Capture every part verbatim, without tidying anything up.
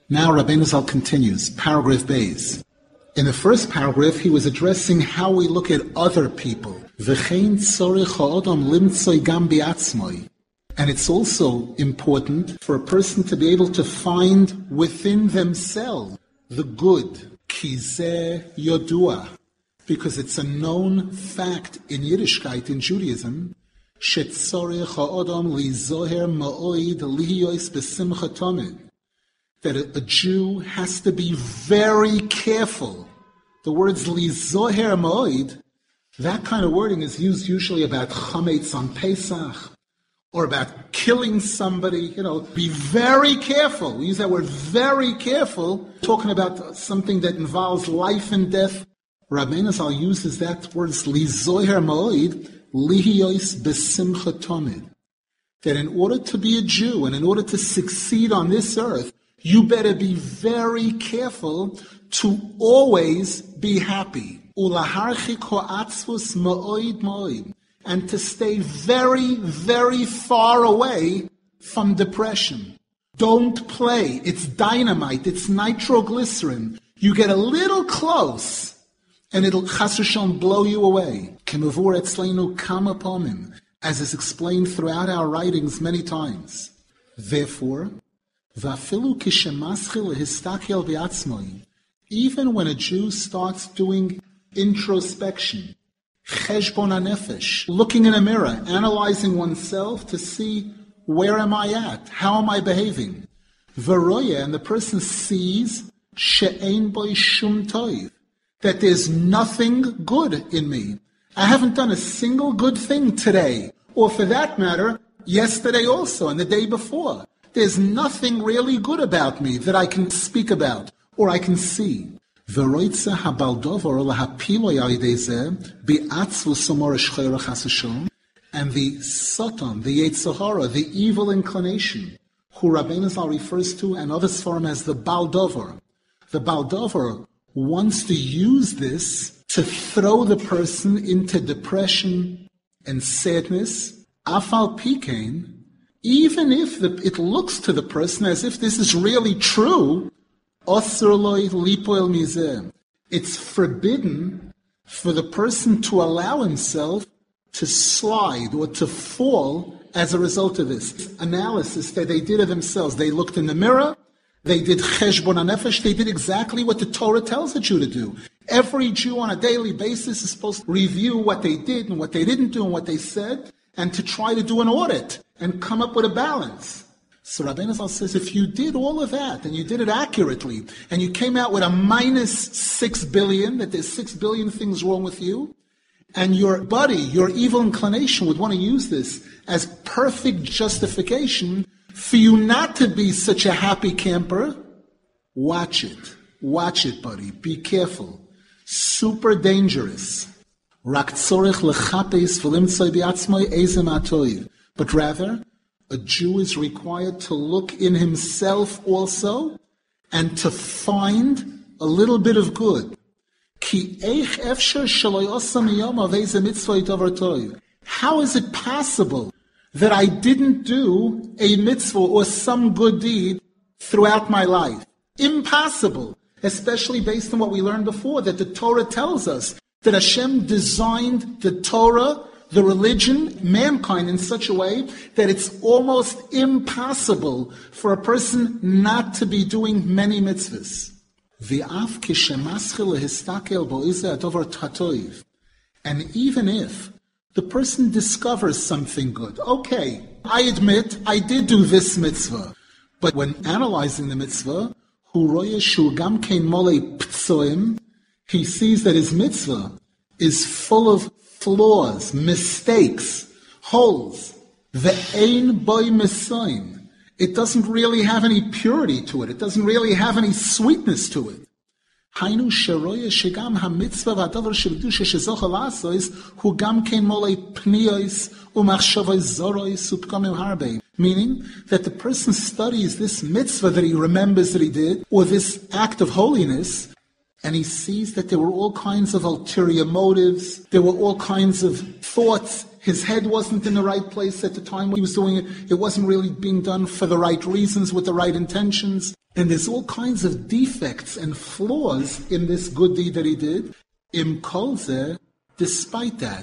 Now Rabbeinu Zal continues, paragraph Beis. In the first paragraph, he was addressing how we look at other people. V'chein tzorich ha'odam limtzoi gam bi'atzmoi. And it's also important for a person to be able to find within themselves the good. Ki zeh yodua. Because it's a known fact in Yiddishkeit, in Judaism, shetzorich ha'odam li zoher ma'oid lihiyois b'simcha tamid. That a, a Jew has to be very careful. The words li zoher ma'oid, that kind of wording is used usually about chametz on Pesach, or about killing somebody. You know, be very careful. We use that word very careful, talking about something that involves life and death. Rabbeinu Zal uses that word li zoher ma'oid, lihiyois b'simcha tamid. That in order to be a Jew and in order to succeed on this earth, you better be very careful to always be happy. Ulaharchik ha'atzvus ma'oid ma'oid. And to stay very, very far away from depression. Don't play. It's dynamite. It's nitroglycerin. You get a little close, and it'll chas v'shalom blow you away. Kemavur etzleinu kama pomim, as is explained throughout our writings many times. Therefore, v'afilu kishemaschil histakel v'atzmoi, even when a Jew starts doing introspection, cheshbon hanefesh, looking in a mirror, analyzing oneself to see where am I at, how am I behaving. V'roya, and the person sees she'ein boi shum toiv, that there's nothing good in me. I haven't done a single good thing today, or for that matter, yesterday also and the day before. There's nothing really good about me that I can speak about or I can see. And the Satan, the Yetzer Hara, the evil inclination, who Rabbeinu Zal refers to and others for him as the Baldover. The Baldover wants to use this to throw the person into depression and sadness. Afal Pikain, even if the, it looks to the person as if this is really true, it's forbidden for the person to allow himself to slide or to fall as a result of this analysis that they did of themselves. They looked in the mirror, they did cheshbon hanefesh, they did exactly what the Torah tells a Jew to do. Every Jew on a daily basis is supposed to review what they did and what they didn't do and what they said, and to try to do an audit and come up with a balance. So Rabbeinu Zal says, if you did all of that, and you did it accurately, and you came out with a minus six billion, that there's six billion things wrong with you, and your buddy, your evil inclination would want to use this as perfect justification for you not to be such a happy camper, watch it. Watch it, buddy. Be careful. Super dangerous. But rather, a Jew is required to look in himself also and to find a little bit of good. How is it possible that I didn't do a mitzvah or some good deed throughout my life? Impossible, especially based on what we learned before, that the Torah tells us that Hashem designed the Torah, the religion, mankind in such a way that it's almost impossible for a person not to be doing many mitzvahs. And even if the person discovers something good, okay, I admit I did do this mitzvah, but when analyzing the mitzvah, he sees that his mitzvah is full of flaws, mistakes, holes. Ve'ein boy mesoim. It doesn't really have any purity to it. It doesn't really have any sweetness to it. Hainu sheroya shegam hamitzvah v'adavar shebedusha shezocha la'asois hu gam kein molei pniyos u'machshavos zorois u'pkamim harbe. Meaning that the person studies this mitzvah that he remembers that he did, or this act of holiness, and he sees that there were all kinds of ulterior motives, there were all kinds of thoughts his head wasn't in the right place at the time when he was doing it, it wasn't really being done for the right reasons, with the right intentions, and there's all kinds of defects and flaws in this good deed that he did. Im kol zeh, despite that,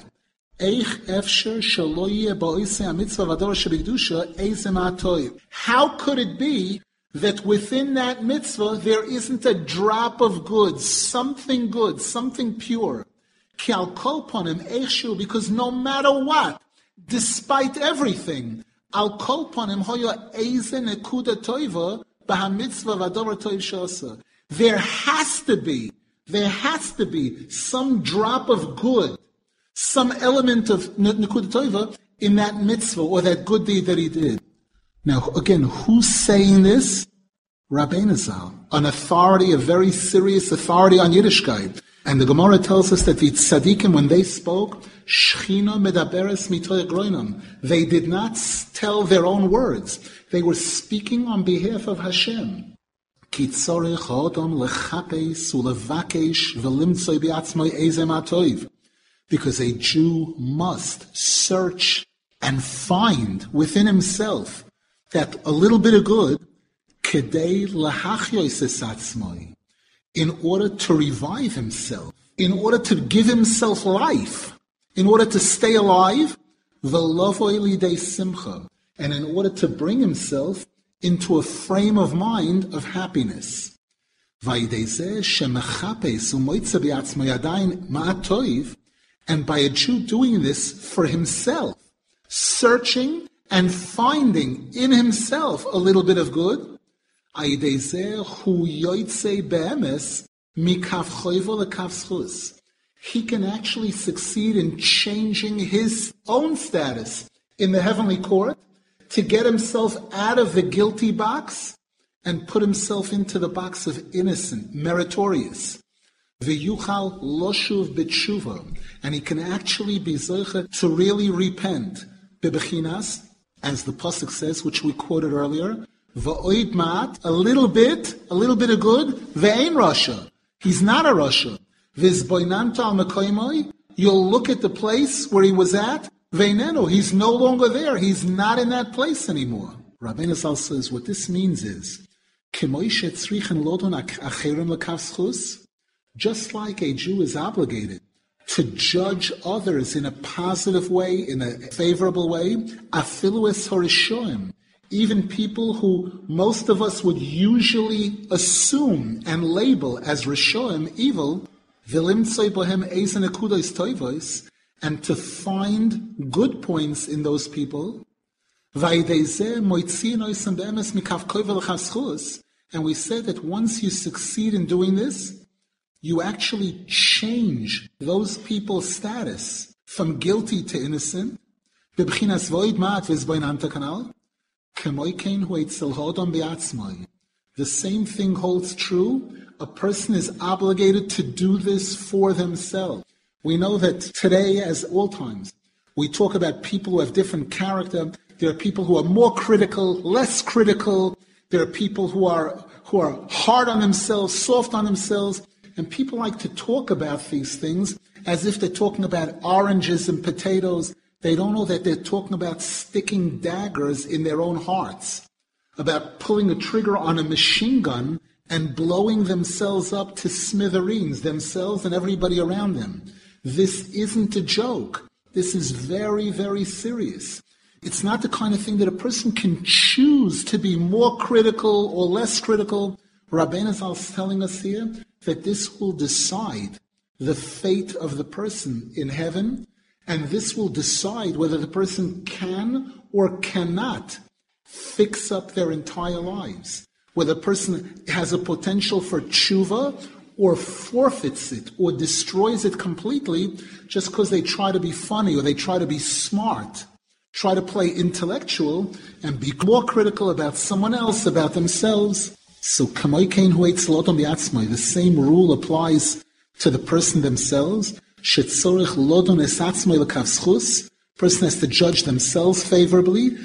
how could it be that within that mitzvah there isn't a drop of good, something good, something pure? Because no matter what, despite everything, al kol panim hoya eize nekuda toiva b'hamitzvah v'adavar toiv shasa. There has to be, there has to be some drop of good, some element of nekuda toiva in that mitzvah or that good deed that he did. Now, again, who's saying this? Rabbeinu Zal, an authority, a very serious authority on Yiddishkeit. And the Gemara tells us that the tzaddikim, when they spoke, Shechina medaberes mitoy groinam, they did not tell their own words. They were speaking on behalf of Hashem. Ki tzorech ha'odam lechapes ulevakesh v'limtzoi bi'atzmoi ezem ha'toiv. Because a Jew must search and find within himself that a little bit of good, kedei lahachyois es atzmoi, in order to revive himself, in order to give himself life, in order to stay alive, v'lovoi lidei simcha, and in order to bring himself into a frame of mind of happiness. V'yidei shemechapes u'moitze bi'atzmoi adayin ma'at toiv, and by a Jew doing this for himself, searching and finding in himself a little bit of good, he can actually succeed in changing his own status in the heavenly court to get himself out of the guilty box and put himself into the box of innocent, meritorious. V'yuchal loshuv b'tshuva, and he can actually be zoche to really repent. Bebechinas, as the pasuk says, which we quoted earlier, v'oid ma'at, a little bit, a little bit of good, v'ein rasha. He's not a rasha. V'zboinanta al mekoymoi, you'll look at the place where he was at, v'einenu, he's no longer there. He's not in that place anymore. Rabbeinu Zal says what this means is, k'moi shetzrichen lodon acherim l'kav schus, just like a Jew is obligated to judge others in a positive way, in a favorable way, afilu es harishoim, even people who most of us would usually assume and label as rishoim, evil, v'limtzoi bohem eisen nekudos toivos, and to find good points in those people, v'yidei moitziin oisem be'emes mikav kovel chaschus, and we said that once you succeed in doing this, you actually change those people's status from guilty to innocent. The same thing holds true. A person is obligated to do this for themselves. We know that today, as all times, we talk about people who have different character. There are people who are more critical, less critical. There are people who are who are hard on themselves, soft on themselves. And people like to talk about these things as if they're talking about oranges and potatoes. They don't know that they're talking about sticking daggers in their own hearts, about pulling a trigger on a machine gun and blowing themselves up to smithereens, themselves and everybody around them. This isn't a joke. This is very, very serious. It's not the kind of thing that a person can choose to be more critical or less critical. Rabbeinu Zal is telling us here that this will decide the fate of the person in heaven, and this will decide whether the person can or cannot fix up their entire lives, whether a person has a potential for tshuva or forfeits it or destroys it completely just because they try to be funny or they try to be smart, try to play intellectual and be more critical about someone else, about themselves. So, the same rule applies to the person themselves. Person has to judge themselves favorably.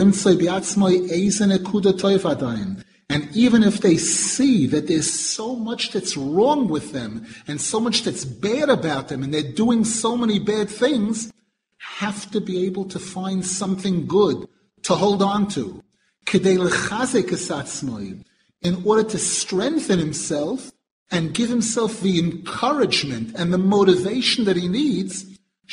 And even if they see that there's so much that's wrong with them and so much that's bad about them and they're doing so many bad things, have to be able to find something good to hold on to. In order to strengthen himself and give himself the encouragement and the motivation that he needs,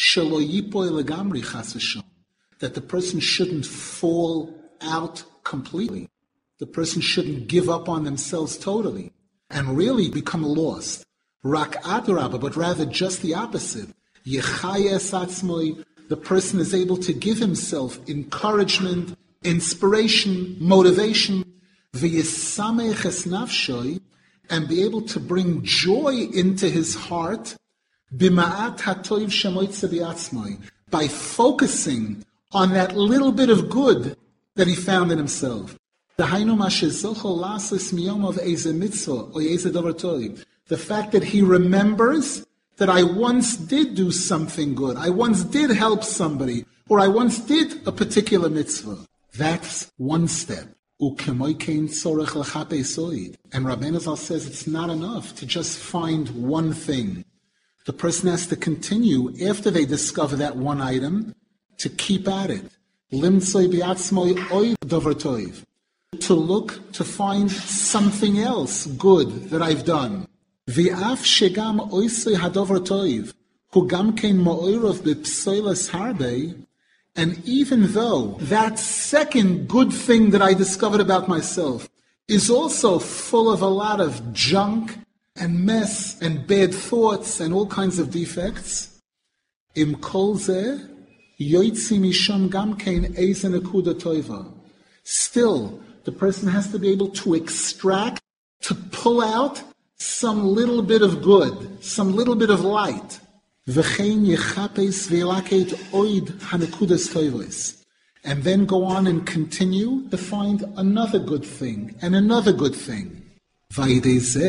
that the person shouldn't fall out completely. The person shouldn't give up on themselves totally and really become lost. Rak adarabah, but rather just the opposite. Yechayes atzmoi, the person is able to give himself encouragement, inspiration, motivation, v'yisamech es nafshoi, and be able to bring joy into his heart, b'ma'at hatoiv shemoitze bi'atzmoi, by focusing on that little bit of good that he found in himself. The fact that he remembers that I once did do something good, I once did help somebody, or I once did a particular mitzvah. That's one step. And Rabbeinu Zal says it's not enough to just find one thing. The person has to continue, after they discover that one item, to keep at it. To look, to find something else good that I've done. And even though that second good thing that I discovered about myself is also full of a lot of junk and mess and bad thoughts and all kinds of defects, im kol zeh yoitzi misham gam kein eize nekuda toiva. Still, the person has to be able to extract, to pull out some little bit of good, some little bit of light. And then go on and continue to find another good thing and another good thing. And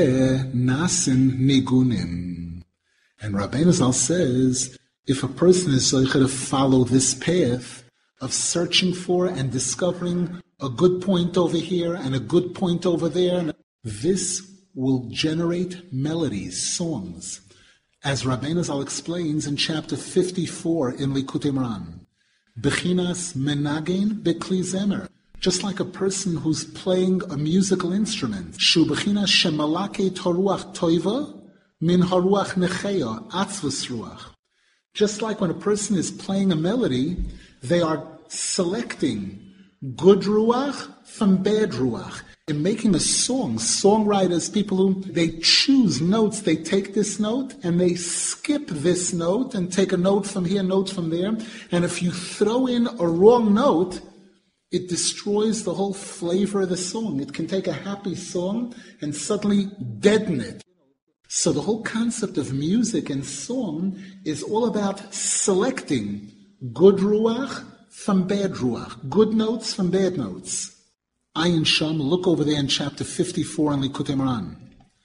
Rabbeinu Zal says, if a person is zoche to follow this path of searching for and discovering a good point over here and a good point over there, this will generate melodies, songs. As Rabbeinu Zal explains in chapter fifty-four in Likutei Moharan, Bechinas menagen bekli zemer, just like a person who's playing a musical instrument, Shu bechinas shemalake haruach toiva min haruach necheya atzvus ruach. Just like when a person is playing a melody, they are selecting good ruach from bad ruach. In making a song, songwriters, people who, they choose notes, they take this note and they skip this note and take a note from here, note from there. And if you throw in a wrong note, it destroys the whole flavor of the song. It can take a happy song and suddenly deaden it. So the whole concept of music and song is all about selecting good ruach from bad ruach, good notes from bad notes. Ayin Sham, look over there in chapter fifty-four in Likutei Moharan.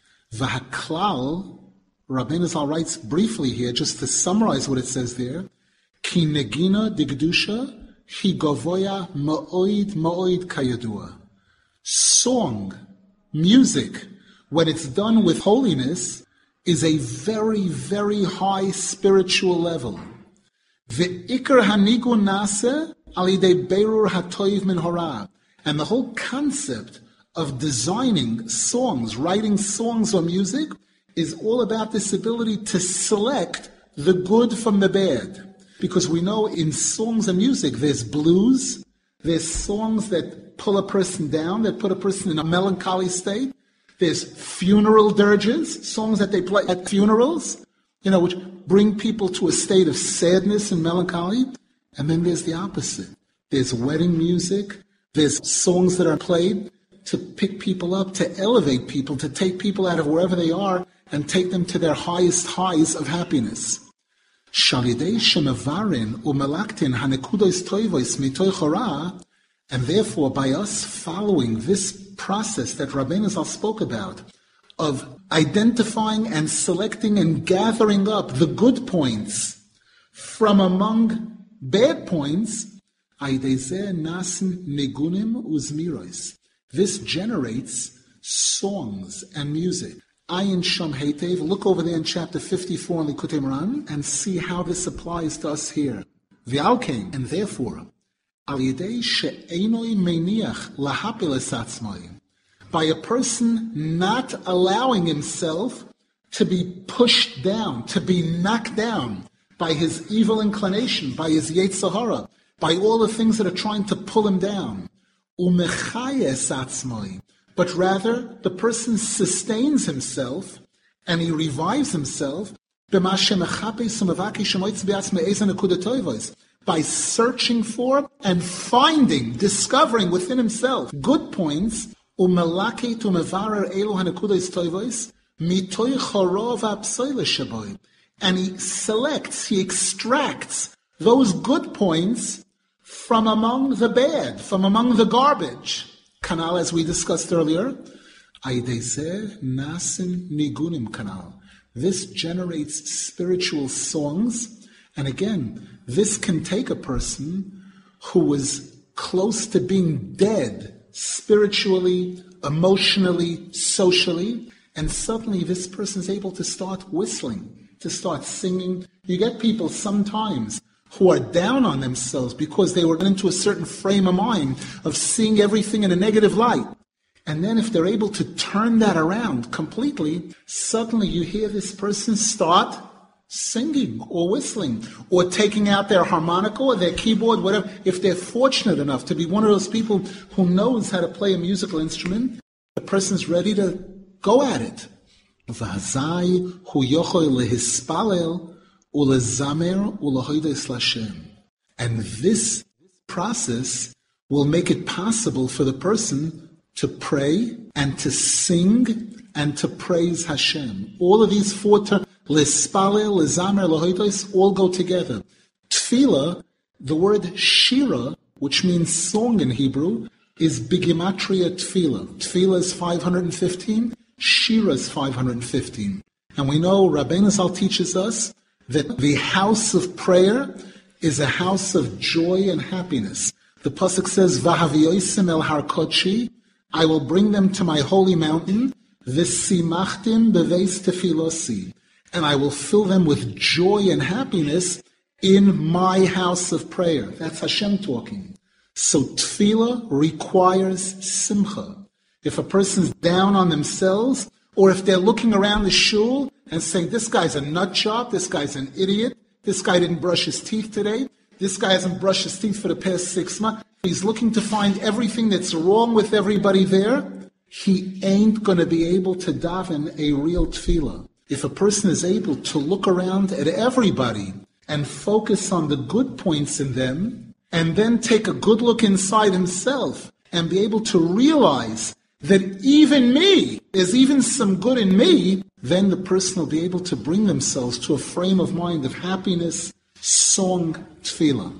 V'haklal, Rabbeinu Zal writes briefly here, just to summarize what it says there, Ki negina digdusha hi govoya ma'oid ma'oid kayadua. Song, music, when it's done with holiness, is a very, very high spiritual level. Ve'ikar hanigun nase alidei berur hatoiv min hora. And the whole concept of designing songs, writing songs or music, is all about this ability to select the good from the bad. Because we know in songs and music, there's blues, there's songs that pull a person down, that put a person in a melancholy state. There's funeral dirges, songs that they play at funerals, you know, which bring people to a state of sadness and melancholy. And then there's the opposite. There's wedding music. There's songs that are played to pick people up, to elevate people, to take people out of wherever they are and take them to their highest highs of happiness. And therefore, by us following this process that Rabbeinu Zal spoke about, of identifying and selecting and gathering up the good points from among bad points, this generates songs and music. Ayin Sham Heitev, look over there in chapter fifty-four in Likutei Moharan and see how this applies to us here. V'alkein, and therefore, al yidei she'enoi meiniach lahapil es atzmai, by a person not allowing himself to be pushed down, to be knocked down by his evil inclination, by his Yetzer Hara, by all the things that are trying to pull him down. Umechayes atzmai, but rather the person sustains himself and he revives himself by searching for and finding, discovering within himself good points, and he selects, he extracts those good points from among the bad, from among the garbage. Kanal, as we discussed earlier, nasin nigunim kanal. This generates spiritual songs, and again, this can take a person who was close to being dead spiritually, emotionally, socially, and suddenly this person is able to start whistling, to start singing. You get people sometimes who are down on themselves because they were into a certain frame of mind of seeing everything in a negative light. And then if they're able to turn that around completely, suddenly you hear this person start singing or whistling or taking out their harmonica or their keyboard, whatever. If they're fortunate enough to be one of those people who knows how to play a musical instrument, the person's ready to go at it. And this process will make it possible for the person to pray and to sing and to praise Hashem. All of these four terms, L'spalel, L'zamer, L'hoidos, all go together. Tefillah, the word shira, which means song in Hebrew, is bigimatria tefillah. Tefillah is five hundred fifteen, shira is five hundred fifteen. And we know Rabbeinu Zal teaches us that the house of prayer is a house of joy and happiness. The pasuk says, V'haviosim el har kodshi, I will bring them to my holy mountain, v'simachtim beveis tefilosi, and I will fill them with joy and happiness in my house of prayer. That's Hashem talking. So tefillah requires simcha. If a person's down on themselves, or if they're looking around the shul and saying, this guy's a nut job, this guy's an idiot, this guy didn't brush his teeth today, this guy hasn't brushed his teeth for the past six months, he's looking to find everything that's wrong with everybody there, he ain't going to be able to daven a real tefillah. If a person is able to look around at everybody and focus on the good points in them, and then take a good look inside himself and be able to realize that even me, there's even some good in me, then the person will be able to bring themselves to a frame of mind of happiness, song, tefillah.